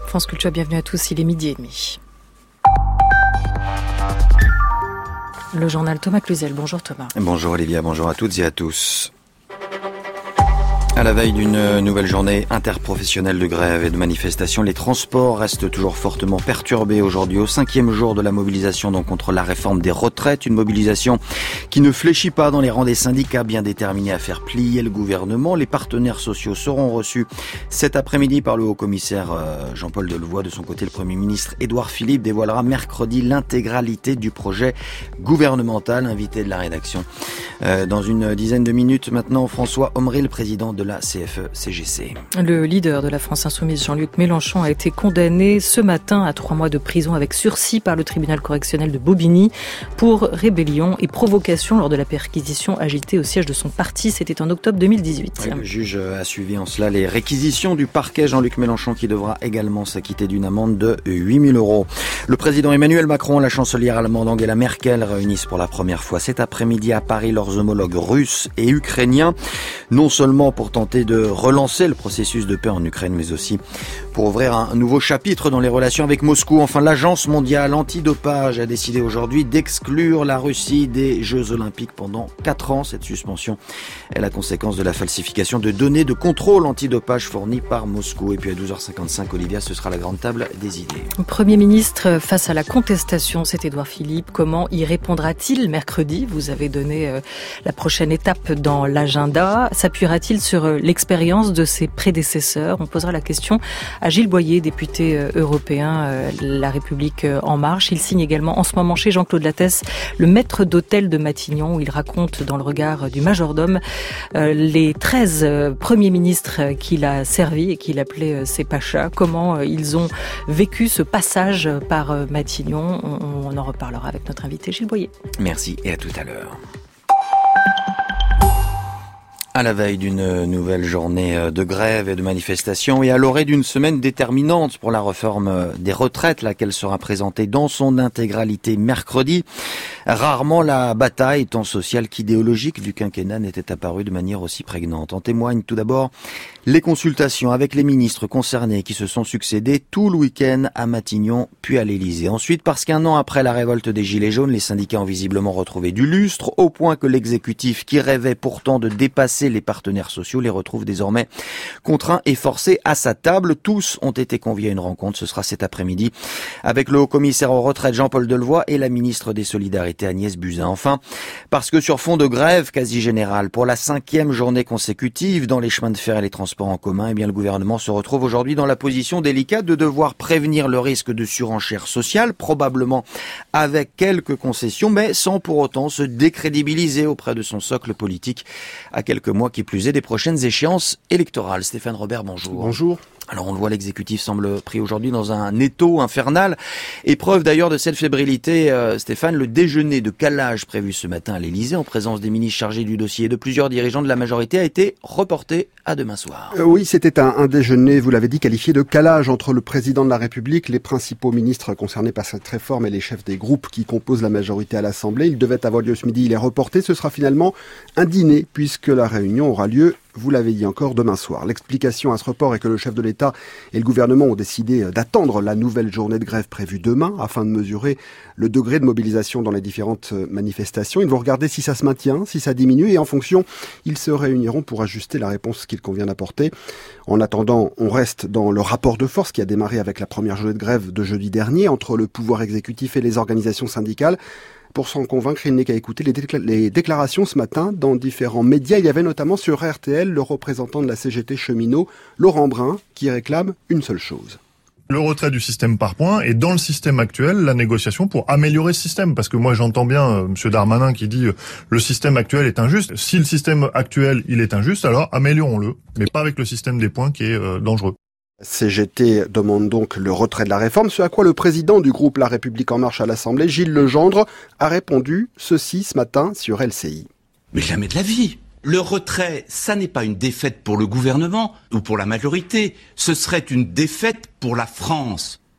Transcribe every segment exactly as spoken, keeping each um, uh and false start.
France Culture, bienvenue à tous, il est midi et demi. Le journal Thomas Cluzel. Bonjour Thomas. Bonjour Olivia, bonjour à toutes et à tous. À la veille d'une nouvelle journée interprofessionnelle de grève et de manifestation, les transports restent toujours fortement perturbés aujourd'hui, au cinquième jour de la mobilisation donc contre la réforme des retraites. Une mobilisation qui ne fléchit pas dans les rangs des syndicats bien déterminés à faire plier le gouvernement. Les partenaires sociaux seront reçus cet après-midi par le haut-commissaire Jean-Paul Delevoye. De son côté, le Premier ministre Édouard Philippe dévoilera mercredi l'intégralité du projet gouvernemental. Invité de la rédaction dans une dizaine de minutes maintenant, François Omril, président de la C F E C G C. Le leader de la France Insoumise, Jean-Luc Mélenchon, a été condamné ce matin à trois mois de prison avec sursis par le tribunal correctionnel de Bobigny pour rébellion et provocation lors de la perquisition agitée au siège de son parti. C'était en octobre deux mille dix-huit. Oui, le juge a suivi en cela les réquisitions du parquet. Jean-Luc Mélenchon qui devra également s'acquitter d'une amende de huit mille euros. Le président Emmanuel Macron, la chancelière allemande Angela Merkel réunissent pour la première fois cet après-midi à Paris leurs homologues russes et ukrainiens. Non seulement pour tenter de relancer le processus de paix en Ukraine, mais aussi pour ouvrir un nouveau chapitre dans les relations avec Moscou. Enfin, l'Agence mondiale antidopage a décidé aujourd'hui d'exclure la Russie des Jeux Olympiques pendant quatre ans. Cette suspension est la conséquence de la falsification de données de contrôle antidopage fournies par Moscou. Et puis à douze heures cinquante-cinq, Olivia, ce sera la grande table des idées. Premier ministre face à la contestation, c'est Édouard Philippe. Comment y répondra-t-il mercredi? Vous avez donné euh, la prochaine étape dans l'agenda. S'appuiera-t-il sur euh, l'expérience de ses prédécesseurs? On posera la question à Gilles Boyer, député euh, européen euh, La République euh, En Marche. Il signe également en ce moment chez Jean-Claude Lattès le maître d'hôtel de Matignon, où il raconte dans le regard du majordome euh, les treize euh, premiers ministres qu'il a servis et qu'il appelait euh, ses pachas. Comment euh, ils ont vécu ce passage par euh, Matignon. On, on en reparlera avec notre invité Gilles Boyer. Merci et à tout à l'heure. À la veille d'une nouvelle journée de grève et de manifestation et à l'orée d'une semaine déterminante pour la réforme des retraites, laquelle sera présentée dans son intégralité mercredi. Rarement la bataille, tant sociale qu'idéologique, du quinquennat n'était apparue de manière aussi prégnante. En témoignent tout d'abord les consultations avec les ministres concernés qui se sont succédés tout le week-end à Matignon puis à l'Élysée. Ensuite, parce qu'un an après la révolte des Gilets jaunes, les syndicats ont visiblement retrouvé du lustre, au point que l'exécutif, qui rêvait pourtant de dépasser les partenaires sociaux, les retrouve désormais contraints et forcés à sa table. Tous ont été conviés à une rencontre, ce sera cet après-midi, avec le haut-commissaire aux retraites Jean-Paul Delevoye et la ministre des Solidarités Agnès Buzyn. Enfin, parce que sur fond de grève quasi générale, pour la cinquième journée consécutive dans les chemins de fer et les transports en commun, eh bien le gouvernement se retrouve aujourd'hui dans la position délicate de devoir prévenir le risque de surenchère sociale, probablement avec quelques concessions, mais sans pour autant se décrédibiliser auprès de son socle politique à quelques mois qui plus est des prochaines échéances électorales. Stéphane Robert, bonjour. Bonjour. Alors on le voit, l'exécutif semble pris aujourd'hui dans un étau infernal. Épreuve d'ailleurs de cette fébrilité, euh, Stéphane, le déjeuner de calage prévu ce matin à l'Élysée en présence des ministres chargés du dossier et de plusieurs dirigeants de la majorité a été reporté à demain soir. Euh, oui, c'était un, un déjeuner, vous l'avez dit, qualifié de calage entre le président de la République, les principaux ministres concernés par cette réforme et les chefs des groupes qui composent la majorité à l'Assemblée. Il devait avoir lieu ce midi, il est reporté. Ce sera finalement un dîner puisque la réunion aura lieu, vous l'avez dit encore, demain soir. L'explication à ce report est que le chef de l'État et le gouvernement ont décidé d'attendre la nouvelle journée de grève prévue demain afin de mesurer le degré de mobilisation dans les différentes manifestations. Ils vont regarder si ça se maintient, si ça diminue et en fonction, ils se réuniront pour ajuster la réponse qu'il convient d'apporter. En attendant, on reste dans le rapport de force qui a démarré avec la première journée de grève de jeudi dernier entre le pouvoir exécutif et les organisations syndicales. Pour s'en convaincre, il n'est qu'à écouter les, décla- les déclarations ce matin dans différents médias. Il y avait notamment sur R T L le représentant de la C G T cheminot, Laurent Brun, qui réclame une seule chose. Le retrait du système par points et dans le système actuel, la négociation pour améliorer ce système. Parce que moi, j'entends bien euh, M. Darmanin qui dit euh, le système actuel est injuste. Si le système actuel, il est injuste, alors améliorons-le. Mais pas avec le système des points qui est euh, dangereux. C G T demande donc le retrait de la réforme, ce à quoi le président du groupe La République En Marche à l'Assemblée, Gilles Legendre, a répondu ceci ce matin sur L C I. Mais jamais de la vie. Le retrait, ça n'est pas une défaite pour le gouvernement ou pour la majorité, ce serait une défaite pour la France.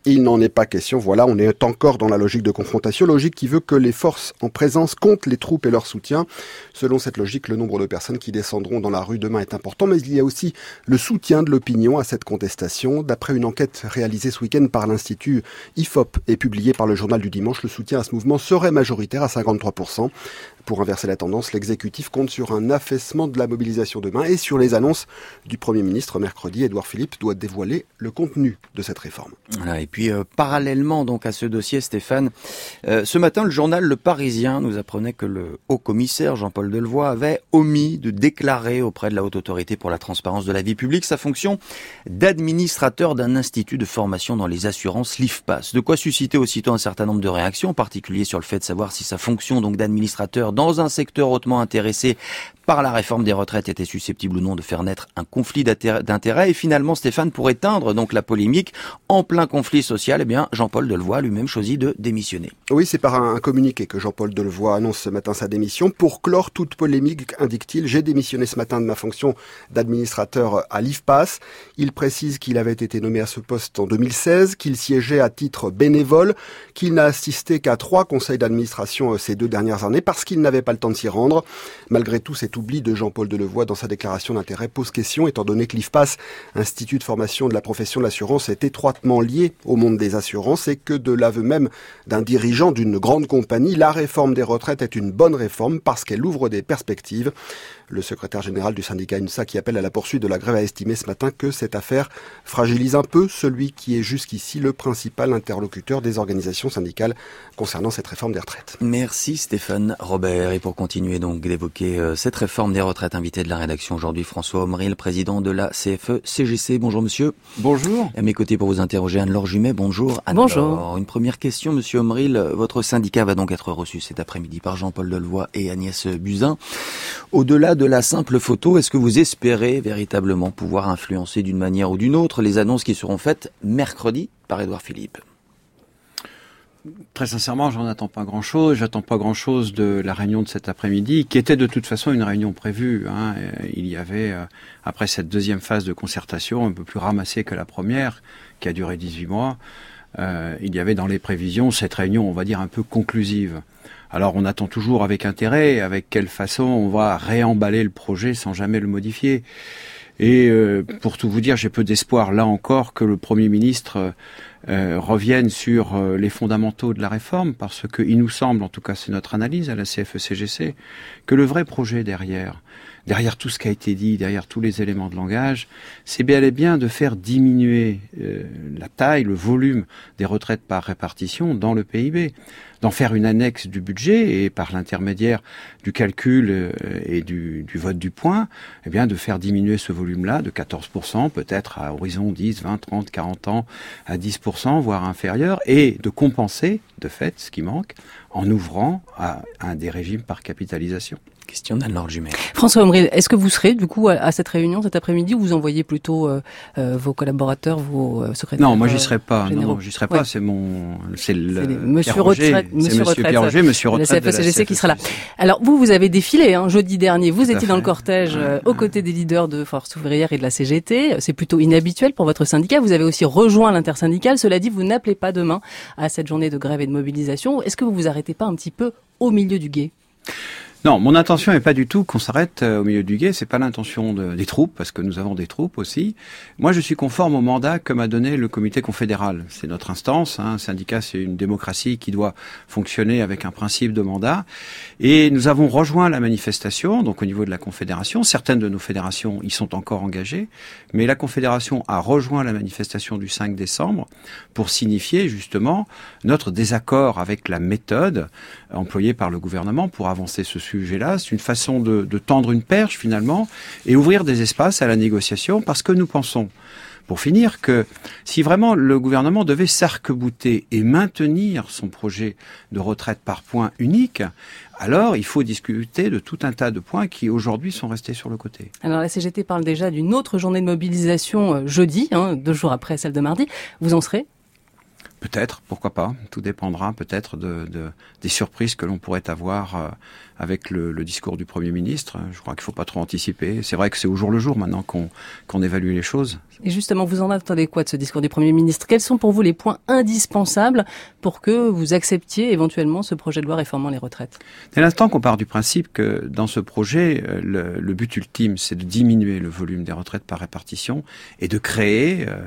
et il n'en est pas question. Voilà, on est encore dans la logique de confrontation, logique qui veut que les forces en présence comptent les troupes et leur soutien. Selon cette logique, le nombre de personnes qui descendront dans la rue demain est important, mais il y a aussi le soutien de l'opinion à cette contestation. D'après une enquête réalisée ce week-end par l'Institut I F O P et publiée par le Journal du Dimanche, le soutien à ce mouvement serait majoritaire à cinquante-trois pour cent. Pour inverser la tendance, l'exécutif compte sur un affaissement de la mobilisation demain et sur les annonces du Premier ministre. Mercredi, Édouard Philippe doit dévoiler le contenu de cette réforme. Voilà, et puis euh, parallèlement donc à ce dossier, Stéphane, euh, ce matin le journal Le Parisien nous apprenait que le haut-commissaire Jean-Paul Delevoye avait omis de déclarer auprès de la Haute Autorité pour la transparence de la vie publique sa fonction d'administrateur d'un institut de formation dans les assurances, l'I F P A S. De quoi susciter aussitôt un certain nombre de réactions, en particulier sur le fait de savoir si sa fonction donc d'administrateur dans un secteur hautement intéressé par la réforme des retraites était susceptible ou non de faire naître un conflit d'intérêts. Et finalement, Stéphane, pour éteindre donc la polémique en plein conflit social, eh bien Jean-Paul Delevoye a lui-même choisi de démissionner. Oui, c'est par un communiqué que Jean-Paul Delevoye annonce ce matin sa démission. Pour clore toute polémique, indique-t-il, j'ai démissionné ce matin de ma fonction d'administrateur à l'I F P A S. Il précise qu'il avait été nommé à ce poste en deux mille seize, qu'il siégeait à titre bénévole, qu'il n'a assisté qu'à trois conseils d'administration ces deux dernières années parce qu'il n'avait pas le temps de s'y rendre. Malgré tout, cet oubli de Jean-Paul Delevoye dans sa déclaration d'intérêt pose question, étant donné que l'I F P A S, Institut de formation de la profession de l'assurance, est étroitement lié au monde des assurances et que de l'aveu même d'un dirigeant d'une grande compagnie, la réforme des retraites est une bonne réforme parce qu'elle ouvre des perspectives. Le secrétaire général du syndicat U N S A, qui appelle à la poursuite de la grève, a estimé ce matin que cette affaire fragilise un peu celui qui est jusqu'ici le principal interlocuteur des organisations syndicales concernant cette réforme des retraites. Merci Stéphane Robert. Et pour continuer donc d'évoquer euh, cette réforme des retraites, invité de la rédaction aujourd'hui, François Omril, président de la C F E C G C. Bonjour monsieur. Bonjour. À mes côtés pour vous interroger, Anne-Laure Jumet. Bonjour Anne-Laure. Bonjour. Une première question, monsieur Omril. Votre syndicat va donc être reçu cet après-midi par Jean-Paul Delevoye et Agnès Buzyn. Au-delà de la simple photo, est-ce que vous espérez véritablement pouvoir influencer d'une manière ou d'une autre les annonces qui seront faites mercredi par Édouard Philippe ? Très sincèrement, j'en attends pas grand-chose. J'attends pas grand-chose de la réunion de cet après-midi, qui était de toute façon une réunion prévue. Hein. Il y avait, euh, après cette deuxième phase de concertation, un peu plus ramassée que la première, qui a duré dix-huit mois, euh, il y avait dans les prévisions cette réunion, on va dire, un peu conclusive. Alors on attend toujours avec intérêt, avec quelle façon on va réemballer le projet sans jamais le modifier. Et euh, pour tout vous dire, j'ai peu d'espoir là encore que le Premier ministre euh, revienne sur euh, les fondamentaux de la réforme, parce que il nous semble, en tout cas c'est notre analyse à la C F E C G C, que le vrai projet derrière, derrière tout ce qui a été dit, derrière tous les éléments de langage, c'est bel et bien de faire diminuer euh, la taille, le volume des retraites par répartition dans le P I B, d'en faire une annexe du budget et par l'intermédiaire du calcul euh, et du, du vote du point, eh bien de faire diminuer ce volume-là de quatorze pour cent, peut-être à horizon dix, vingt, trente, quarante ans, à dix pour cent, voire inférieur, et de compenser, de fait, ce qui manque, en ouvrant à un des régimes par capitalisation. Question d'Anne-Laure Jumet. François Omril, est-ce que vous serez du coup à, à cette réunion cet après-midi ou vous envoyez plutôt euh, euh, vos collaborateurs, vos euh, secrétaires? Non, moi j'y serai pas. Généraux. Non, j'y serai pas. Ouais. C'est mon, c'est le c'est Monsieur Pierre Roger, Retraite, Monsieur Monsieur Retraite, Pierre Roger, Monsieur Retraite de la C F E C G C qui sera là. Alors vous, vous avez défilé hein, jeudi dernier. Vous Tout à étiez dans fait. le cortège euh, aux côtés des leaders de Force ouvrière et de la C G T. C'est plutôt inhabituel pour votre syndicat. Vous avez aussi rejoint l'intersyndicale. Cela dit, vous n'appelez pas demain à cette journée de grève et de mobilisation. Est-ce que vous vous arrêtez pas un petit peu au milieu du gué? Non, mon intention n'est pas du tout qu'on s'arrête au milieu du gué. C'est pas l'intention de, des troupes, parce que nous avons des troupes aussi. Moi, je suis conforme au mandat que m'a donné le comité confédéral. C'est notre instance. Hein. Un syndicat, c'est une démocratie qui doit fonctionner avec un principe de mandat. Et nous avons rejoint la manifestation, donc au niveau de la confédération. Certaines de nos fédérations y sont encore engagées, mais la confédération a rejoint la manifestation du cinq décembre pour signifier justement notre désaccord avec la méthode employée par le gouvernement pour avancer ce sujet-là. C'est une façon de, de tendre une perche finalement et ouvrir des espaces à la négociation, parce que nous pensons, pour finir, que si vraiment le gouvernement devait s'arc-bouter et maintenir son projet de retraite par points unique, alors il faut discuter de tout un tas de points qui aujourd'hui sont restés sur le côté. Alors la C G T parle déjà d'une autre journée de mobilisation euh, jeudi, hein, deux jours après celle de mardi. Vous en serez ? Peut-être, pourquoi pas. Tout dépendra peut-être de, de des surprises que l'on pourrait avoir euh, avec le, le discours du Premier ministre. Je crois qu'il ne faut pas trop anticiper. C'est vrai que c'est au jour le jour maintenant qu'on qu'on évalue les choses. Et justement, vous en attendez quoi de ce discours du Premier ministre ? Quels sont pour vous les points indispensables pour que vous acceptiez éventuellement ce projet de loi réformant les retraites ? Dès l'instant qu'on part du principe que dans ce projet, le, le but ultime, c'est de diminuer le volume des retraites par répartition et de créer euh,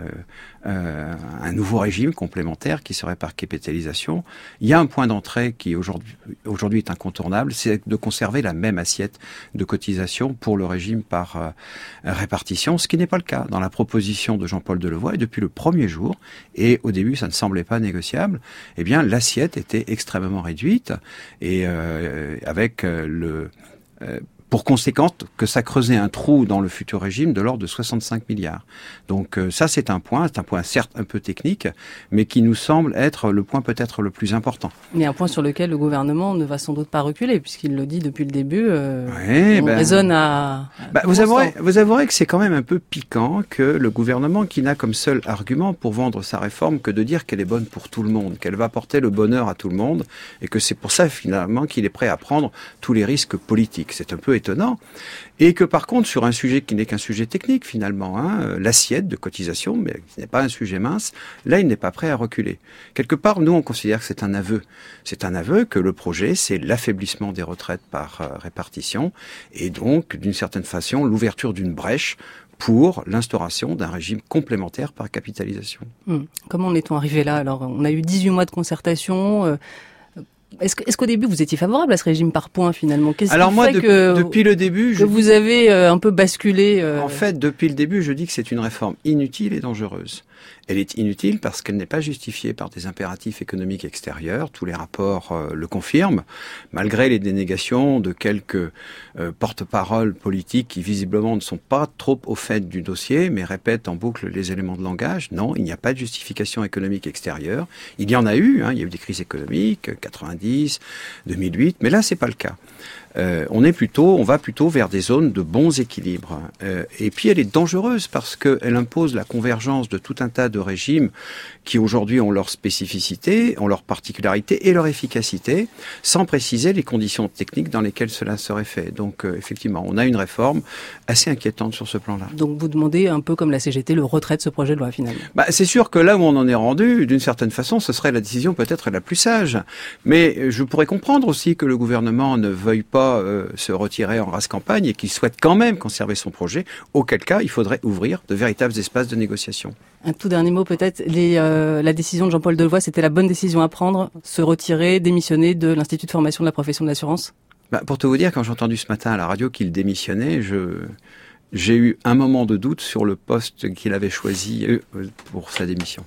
euh, un nouveau régime complémentaire qui serait par capitalisation. Il y a un point d'entrée qui aujourd'hui, aujourd'hui est incontournable, c'est de conserver la même assiette de cotisation pour le régime par euh, répartition, ce qui n'est pas le cas dans la proposition de Jean-Paul Delevoye. Et depuis le premier jour, et au début ça ne semblait pas négociable, eh bien l'assiette était extrêmement réduite et euh, avec euh, le... Euh, pour conséquence que ça creusait un trou dans le futur régime de l'ordre de soixante-cinq milliards. Donc euh, ça c'est un point, c'est un point certes un peu technique, mais qui nous semble être le point peut-être le plus important. Mais un point sur lequel le gouvernement ne va sans doute pas reculer, puisqu'il le dit depuis le début, euh, ouais, on ben, raisonne à... Bah, vous, avouerez, vous avouerez que c'est quand même un peu piquant que le gouvernement, qui n'a comme seul argument pour vendre sa réforme que de dire qu'elle est bonne pour tout le monde, qu'elle va apporter le bonheur à tout le monde, et que c'est pour ça finalement qu'il est prêt à prendre tous les risques politiques. C'est un peu étonnant. Et que par contre, sur un sujet qui n'est qu'un sujet technique finalement, hein, l'assiette de cotisation, mais qui n'est pas un sujet mince, là il n'est pas prêt à reculer. Quelque part, nous on considère que c'est un aveu. C'est un aveu que le projet, c'est l'affaiblissement des retraites par euh, répartition, et donc d'une certaine façon l'ouverture d'une brèche pour l'instauration d'un régime complémentaire par capitalisation. Hum. Comment en est-on arrivé là ? Alors, on a eu dix-huit mois de concertation. Euh, est-ce, que, est-ce qu'au début vous étiez favorable à ce régime par points finalement ? Qu'est-ce Alors qui moi, fait de, que, depuis le début, que je vous avez euh, un peu basculé euh... En fait, depuis le début, je dis que c'est une réforme inutile et dangereuse. Elle est inutile parce qu'elle n'est pas justifiée par des impératifs économiques extérieurs. Tous les rapports euh, le confirment, malgré les dénégations de quelques euh, porte-paroles politiques qui visiblement ne sont pas trop au fait du dossier, mais répètent en boucle les éléments de langage. Non, il n'y a pas de justification économique extérieure. Il y en a eu, hein, il y a eu des crises économiques, quatre-vingt-dix, deux mille huit, mais là c'est pas le cas. Euh, on est plutôt, on va plutôt vers des zones de bons équilibres. Euh, et puis elle est dangereuse parce qu'elle impose la convergence de tout un tas de régimes qui aujourd'hui ont leur spécificité, ont leur particularité et leur efficacité, sans préciser les conditions techniques dans lesquelles cela serait fait. Donc euh, effectivement, on a une réforme assez inquiétante sur ce plan-là. Donc vous demandez un peu comme la C G T le retrait de ce projet de loi finalement. Bah, c'est sûr que là où on en est rendu, d'une certaine façon, ce serait la décision peut-être la plus sage. Mais je pourrais comprendre aussi que le gouvernement ne veuille pas Euh, se retirer en race campagne et qu'il souhaite quand même conserver son projet, auquel cas il faudrait ouvrir de véritables espaces de négociation. Un tout dernier mot peut-être, les, euh, la décision de Jean-Paul Delevoye, c'était la bonne décision à prendre, se retirer, démissionner de l'Institut de formation de la profession de l'assurance ? Bah, pour tout vous dire, quand j'ai entendu ce matin à la radio qu'il démissionnait, je... j'ai eu un moment de doute sur le poste qu'il avait choisi euh, pour sa démission.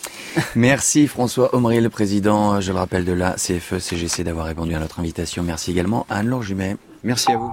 Merci François Omrier, le président, je le rappelle, de la C F E C G C, d'avoir répondu à notre invitation. Merci également à Anne-Laure Jumet. Merci à vous.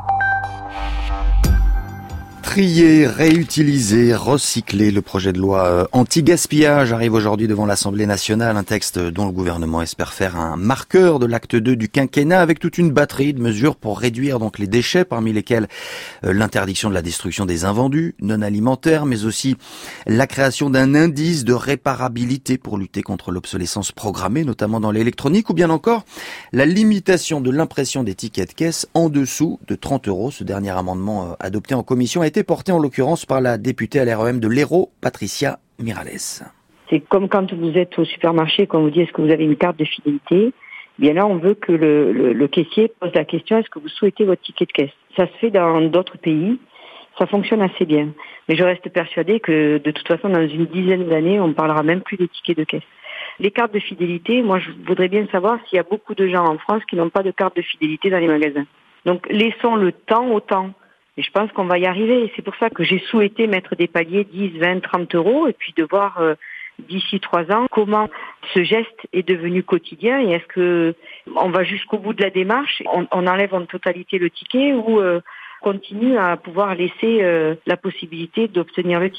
Trier, réutiliser, recycler. Le projet de loi anti-gaspillage arrive aujourd'hui devant l'Assemblée nationale, un texte dont le gouvernement espère faire un marqueur de l'acte deux du quinquennat, avec toute une batterie de mesures pour réduire donc les déchets, parmi lesquels l'interdiction de la destruction des invendus non alimentaires, mais aussi la création d'un indice de réparabilité pour lutter contre l'obsolescence programmée, notamment dans l'électronique, ou bien encore la limitation de l'impression des tickets de caisse en dessous de trente euros. Ce dernier amendement adopté en commission a été porté en l'occurrence par la députée à l'R E M de l'Hérault, Patricia Miralles. C'est comme quand vous êtes au supermarché, quand on vous dit est-ce que vous avez une carte de fidélité, eh bien là on veut que le, le, le caissier pose la question est-ce que vous souhaitez votre ticket de caisse. Ça se fait dans d'autres pays, ça fonctionne assez bien. Mais je reste persuadée que de toute façon dans une dizaine d'années on parlera même plus des tickets de caisse. Les cartes de fidélité, moi je voudrais bien savoir s'il y a beaucoup de gens en France qui n'ont pas de carte de fidélité dans les magasins. Donc laissons le temps au temps. Et je pense qu'on va y arriver. Et c'est pour ça que j'ai souhaité mettre des paliers dix, vingt, trente euros et puis de voir euh, d'ici trois ans comment ce geste est devenu quotidien et est-ce que on va jusqu'au bout de la démarche, on, on enlève en totalité le ticket ou euh, continue à pouvoir laisser euh, la possibilité d'obtenir le ticket.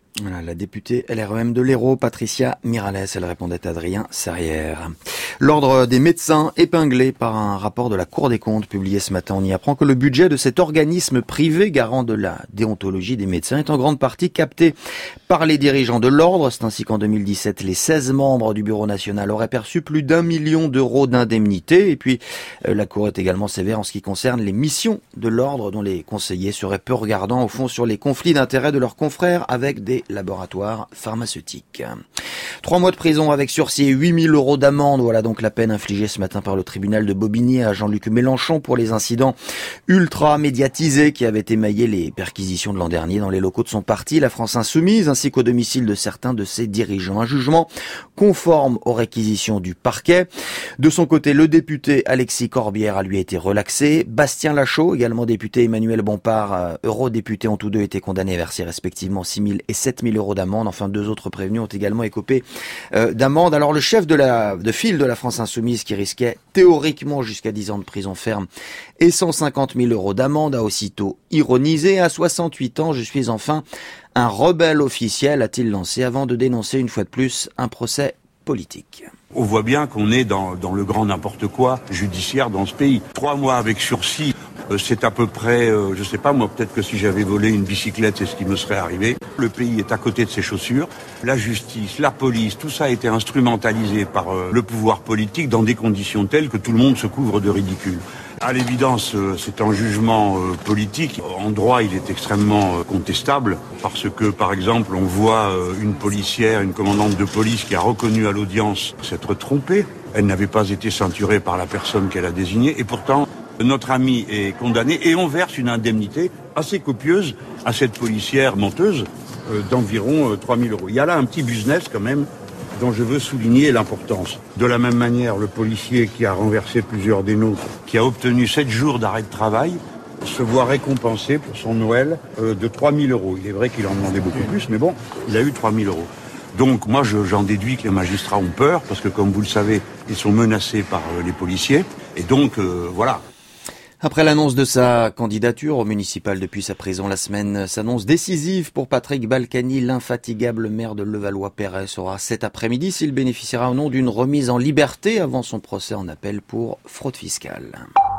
Voilà, la députée L R E M de l'Hérault, Patricia Miralles, elle répondait à Adrien Serrière. L'ordre des médecins épinglé par un rapport de la Cour des comptes publié ce matin. On y apprend que le budget de cet organisme privé garant de la déontologie des médecins est en grande partie capté par les dirigeants de l'ordre. C'est ainsi qu'en deux mille dix-sept, les seize membres du bureau national auraient perçu plus d'un million d'euros d'indemnités. Et puis, la Cour est également sévère en ce qui concerne les missions de l'ordre dont les conseillers seraient peu regardants au fond sur les conflits d'intérêts de leurs confrères avec des laboratoires pharmaceutiques. Trois mois de prison avec sursis et huit mille euros d'amende. Voilà donc la peine infligée ce matin par le tribunal de Bobigny à Jean-Luc Mélenchon pour les incidents ultra médiatisés qui avaient émaillé les perquisitions de l'an dernier dans les locaux de son parti, la France Insoumise, ainsi qu'au domicile de certains de ses dirigeants. Un jugement conforme aux réquisitions du parquet. De son côté, le député Alexis Corbière a lui été relaxé. Bastien Lachaud, également député, Emmanuel Bompard, eurodéputé, ont tous deux été condamnés à verser respectivement six mille et sept mille euros d'amende. Enfin, deux autres prévenus ont également écopé euh, d'amende. Alors, le chef de la de file de la France Insoumise, qui risquait théoriquement jusqu'à dix ans de prison ferme et cent cinquante mille euros d'amende, a aussitôt ironisé. À soixante-huit ans, je suis enfin un rebelle officiel, a-t-il lancé, avant de dénoncer une fois de plus un procès politique. On voit bien qu'on est dans, dans le grand n'importe quoi judiciaire dans ce pays. Trois mois avec sursis, euh, c'est à peu près, euh, je sais pas moi, peut-être que si j'avais volé une bicyclette, c'est ce qui me serait arrivé. Le pays est à côté de ses chaussures. La justice, la police, tout ça a été instrumentalisé par euh, le pouvoir politique dans des conditions telles que tout le monde se couvre de ridicule. À l'évidence, c'est un jugement politique. En droit, il est extrêmement contestable parce que, par exemple, on voit une policière, une commandante de police qui a reconnu à l'audience s'être trompée. Elle n'avait pas été ceinturée par la personne qu'elle a désignée et pourtant, notre ami est condamné et on verse une indemnité assez copieuse à cette policière menteuse d'environ trois mille euros. Il y a là un petit business quand même dont je veux souligner l'importance. De la même manière, le policier qui a renversé plusieurs des nôtres, qui a obtenu sept jours d'arrêt de travail, se voit récompensé pour son Noël euh, de trois mille euros. Il est vrai qu'il en demandait beaucoup plus, mais bon, il a eu trois mille euros. Donc moi, je, j'en déduis que les magistrats ont peur, parce que comme vous le savez, ils sont menacés par euh, les policiers. Et donc, euh, voilà. Après l'annonce de sa candidature au municipal depuis sa prison, la semaine s'annonce décisive pour Patrick Balkany. L'infatigable maire de Levallois-Perret sera cet après-midi s'il bénéficiera ou non d'une remise en liberté avant son procès en appel pour fraude fiscale.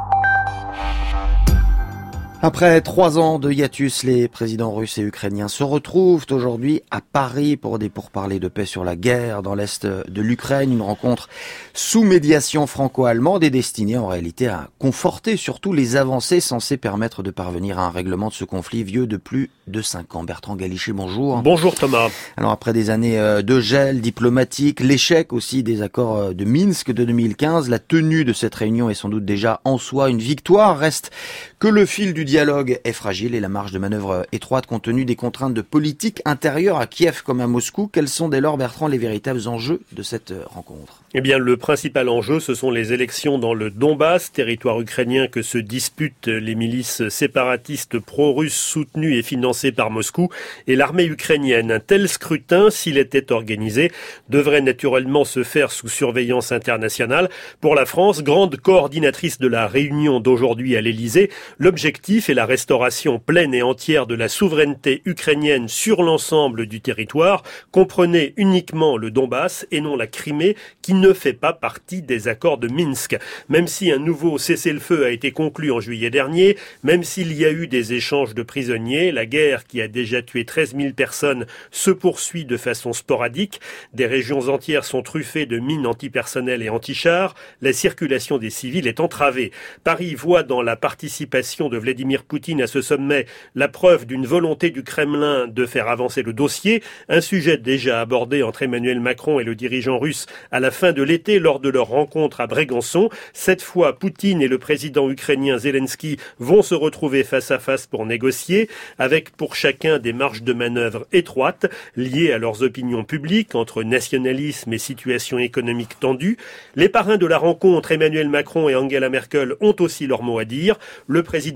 Après trois ans de hiatus, les présidents russes et ukrainiens se retrouvent aujourd'hui à Paris pour des pourparlers de paix sur la guerre dans l'est de l'Ukraine. Une rencontre sous médiation franco-allemande et destinée en réalité à conforter surtout les avancées censées permettre de parvenir à un règlement de ce conflit vieux de plus de cinq ans. Bertrand Galichet, bonjour. Bonjour Thomas. Alors après des années de gel diplomatique, l'échec aussi des accords de Minsk de deux mille quinze, la tenue de cette réunion est sans doute déjà en soi une victoire. Reste que le fil du dialogue est fragile et la marge de manœuvre étroite compte tenu des contraintes de politique intérieure à Kiev comme à Moscou. Quels sont dès lors, Bertrand, les véritables enjeux de cette rencontre ? Eh bien, le principal enjeu, ce sont les élections dans le Donbass, territoire ukrainien que se disputent les milices séparatistes pro-russes soutenues et financées par Moscou et l'armée ukrainienne. Un tel scrutin, s'il était organisé, devrait naturellement se faire sous surveillance internationale. Pour la France, grande coordinatrice de la réunion d'aujourd'hui à l'Élysée, l'objectif est la restauration pleine et entière de la souveraineté ukrainienne sur l'ensemble du territoire. Comprenez uniquement le Donbass et non la Crimée, qui ne fait pas partie des accords de Minsk. Même si un nouveau cessez-le-feu a été conclu en juillet dernier, même s'il y a eu des échanges de prisonniers, la guerre qui a déjà tué treize mille personnes se poursuit de façon sporadique. Des régions entières sont truffées de mines antipersonnelles et antichars. La circulation des civils est entravée. Paris voit dans la participation de Vladimir Poutine à ce sommet la preuve d'une volonté du Kremlin de faire avancer le dossier, un sujet déjà abordé entre Emmanuel Macron et le dirigeant russe à la fin de l'été lors de leur rencontre à Brégançon. Cette fois, Poutine et le président ukrainien Zelensky vont se retrouver face à face pour négocier, avec pour chacun des marges de manœuvre étroites, liées à leurs opinions publiques entre nationalisme et situation économique tendue. Les parrains de la rencontre, Emmanuel Macron et Angela Merkel, ont aussi leur mot à dire. Le président français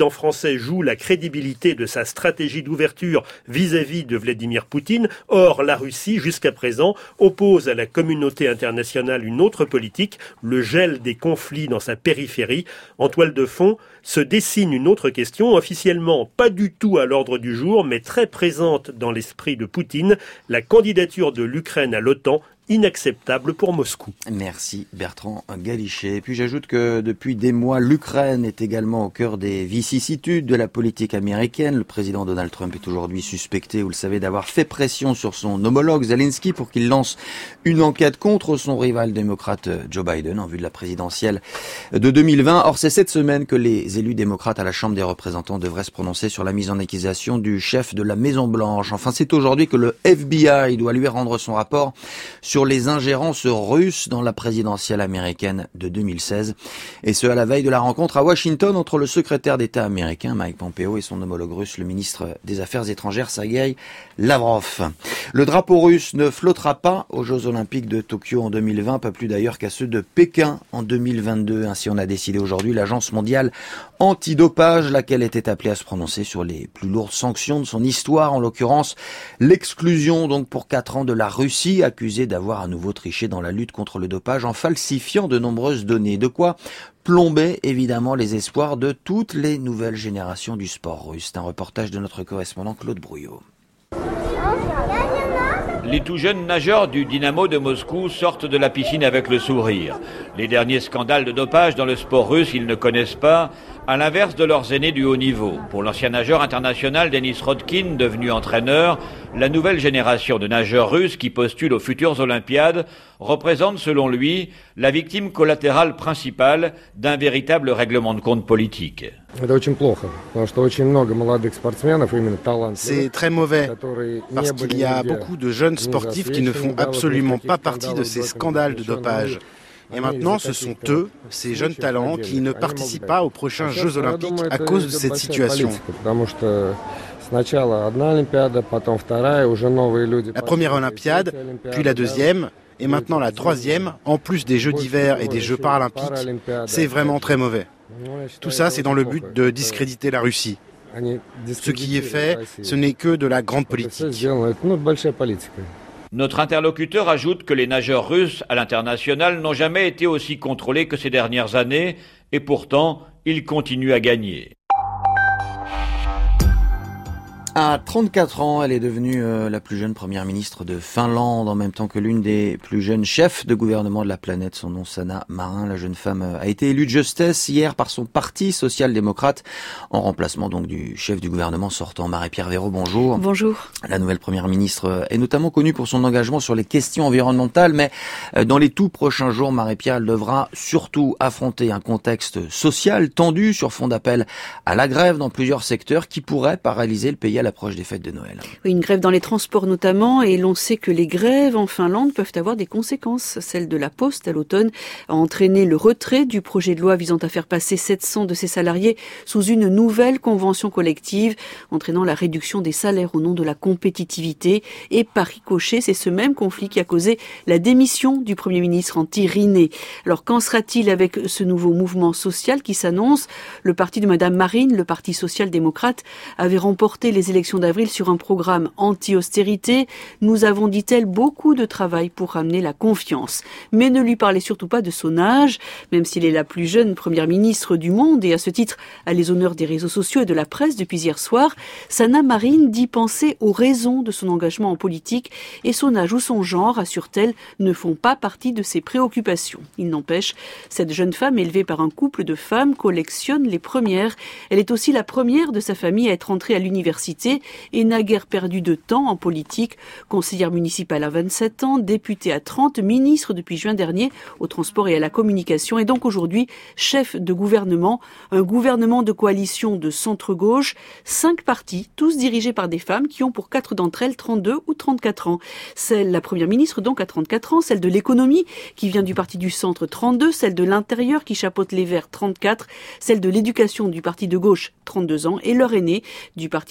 Français joue la crédibilité de sa stratégie d'ouverture vis-à-vis de Vladimir Poutine. Or, la Russie, jusqu'à présent, oppose à la communauté internationale une autre politique, le gel des conflits dans sa périphérie. En toile de fond, se dessine une autre question, officiellement pas du tout à l'ordre du jour, mais très présente dans l'esprit de Poutine, la candidature de l'Ukraine à l'OTAN, inacceptable pour Moscou. Merci Bertrand Galichet. Et puis j'ajoute que depuis des mois, l'Ukraine est également au cœur des vicissitudes de la politique américaine. Le président Donald Trump est aujourd'hui suspecté, vous le savez, d'avoir fait pression sur son homologue Zelensky pour qu'il lance une enquête contre son rival démocrate Joe Biden en vue de la présidentielle de deux mille vingt. Or, c'est cette semaine que les élus démocrates à la Chambre des représentants devraient se prononcer sur la mise en accusation du chef de la Maison-Blanche. Enfin, c'est aujourd'hui que le F B I doit lui rendre son rapport sur les ingérences russes dans la présidentielle américaine de deux mille seize. Et ce, à la veille de la rencontre à Washington entre le secrétaire d'État américain Mike Pompeo et son homologue russe, le ministre des Affaires étrangères Sergueï Lavrov. Le drapeau russe ne flottera pas aux Jeux Olympiques de Tokyo en deux mille vingt, pas plus d'ailleurs qu'à ceux de Pékin en deux mille vingt-deux. Ainsi en a décidé aujourd'hui l'Agence mondiale antidopage, laquelle était appelée à se prononcer sur les plus lourdes sanctions de son histoire, en l'occurrence l'exclusion donc pour quatre ans de la Russie, accusée d'avoir à nouveau triché dans la lutte contre le dopage en falsifiant de nombreuses données. De quoi plomber évidemment les espoirs de toutes les nouvelles générations du sport russe. C'est un reportage de notre correspondant Claude Brouillot. Les tout jeunes nageurs du Dynamo de Moscou sortent de la piscine avec le sourire. Les derniers scandales de dopage dans le sport russe, ils ne connaissent pas, à l'inverse de leurs aînés du haut niveau. Pour l'ancien nageur international Denis Rodkin, devenu entraîneur, la nouvelle génération de nageurs russes qui postulent aux futures Olympiades représente, selon lui, la victime collatérale principale d'un véritable règlement de compte politique. C'est très mauvais, parce qu'il y a beaucoup de jeunes sportifs qui ne font absolument pas partie de ces scandales de dopage. Et maintenant, ce sont eux, ces jeunes talents, qui ne participent pas aux prochains Jeux Olympiques à cause de cette situation. La première Olympiade, puis la deuxième, et maintenant la troisième, en plus des Jeux d'hiver et des Jeux paralympiques, c'est vraiment très mauvais. Tout ça, c'est dans le but de discréditer la Russie. Ce qui est fait, ce n'est que de la grande politique. Notre interlocuteur ajoute que les nageurs russes à l'international n'ont jamais été aussi contrôlés que ces dernières années, et pourtant, ils continuent à gagner. À trente-quatre ans, elle est devenue euh, la plus jeune première ministre de Finlande, en même temps que l'une des plus jeunes chefs de gouvernement de la planète. Son nom, Sanna Marin. La jeune femme a été élue de justesse hier par son parti social-démocrate, en remplacement donc du chef du gouvernement sortant. Marie-Pierre Véraud, bonjour. Bonjour. La nouvelle première ministre est notamment connue pour son engagement sur les questions environnementales, mais dans les tout prochains jours, Marie-Pierre, elle devra surtout affronter un contexte social tendu sur fond d'appel à la grève dans plusieurs secteurs qui pourrait paralyser le pays à l'approche des fêtes de Noël. Oui, une grève dans les transports notamment, et l'on sait que les grèves en Finlande peuvent avoir des conséquences. Celle de la Poste à l'automne a entraîné le retrait du projet de loi visant à faire passer sept cents de ses salariés sous une nouvelle convention collective, entraînant la réduction des salaires au nom de la compétitivité. Et par ricochet, c'est ce même conflit qui a causé la démission du Premier ministre Antti Rinne. Alors qu'en sera-t-il avec ce nouveau mouvement social qui s'annonce ? Le parti de Madame Marin, le Parti social-démocrate, avait remporté les élections d'avril sur un programme anti-austérité. Nous avons, dit-elle, beaucoup de travail pour ramener la confiance. Mais ne lui parlez surtout pas de son âge, même s'il est la plus jeune première ministre du monde et à ce titre a les honneurs des réseaux sociaux et de la presse depuis hier soir. Sanna Marin dit penser aux raisons de son engagement en politique et son âge ou son genre, assure-t-elle, ne font pas partie de ses préoccupations. Il n'empêche, cette jeune femme élevée par un couple de femmes collectionne les premières. Elle est aussi la première de sa famille à être entrée à l'université et n'a guère perdu de temps en politique. Conseillère municipale à vingt-sept ans, députée à trente, ministre depuis juin dernier au transport et à la communication et donc aujourd'hui chef de gouvernement, un gouvernement de coalition de centre-gauche, cinq partis, tous dirigés par des femmes qui ont pour quatre d'entre elles trente-deux ou trente-quatre ans. Celle, la première ministre donc à trente-quatre ans, celle de l'économie qui vient du parti du centre trente-deux, celle de l'intérieur qui chapeaute les Verts trente-quatre, celle de l'éducation du parti de gauche trente-deux ans et leur aînée du parti du peuple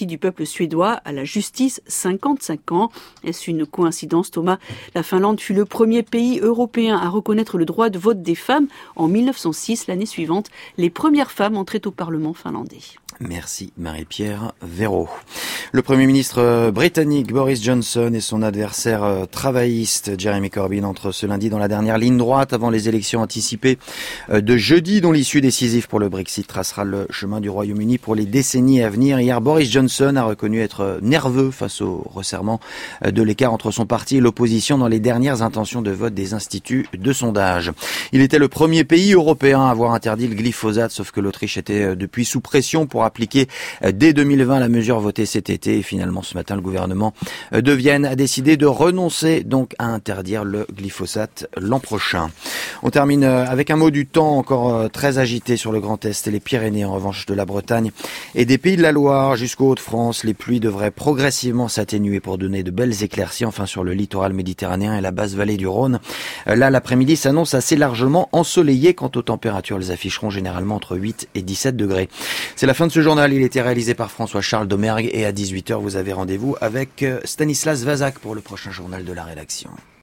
Le Suédois à la justice, cinquante-cinq ans. Est-ce une coïncidence, Thomas? La Finlande fut le premier pays européen à reconnaître le droit de vote des femmes en mille neuf cent six. L'année suivante, les premières femmes entraient au Parlement finlandais. Merci Marie-Pierre Véraud. Le Premier ministre britannique Boris Johnson et son adversaire travailliste Jeremy Corbyn entrent ce lundi dans la dernière ligne droite avant les élections anticipées de jeudi, dont l'issue décisive pour le Brexit tracera le chemin du Royaume-Uni pour les décennies à venir. Hier, Boris Johnson a reconnu être nerveux face au resserrement de l'écart entre son parti et l'opposition dans les dernières intentions de vote des instituts de sondage. Il était le premier pays européen à avoir interdit le glyphosate, sauf que l'Autriche était depuis sous pression pour appliquer dès deux mille vingt la mesure votée cet été. Et finalement, ce matin, le gouvernement de Vienne a décidé de renoncer donc à interdire le glyphosate l'an prochain. On termine avec un mot du temps encore très agité sur le Grand Est et les Pyrénées, en revanche de la Bretagne et des Pays de la Loire jusqu'aux Hauts-de-France. Les pluies devraient progressivement s'atténuer pour donner de belles éclaircies, enfin sur le littoral méditerranéen et la basse vallée du Rhône. Là, l'après-midi s'annonce assez largement ensoleillé. Quant aux températures, elles afficheront généralement entre huit et dix-sept degrés. C'est la fin de ce journal. Il était réalisé par François-Charles Domergue et à dix-huit heures, vous avez rendez-vous avec Stanislas Vazak pour le prochain journal de la rédaction.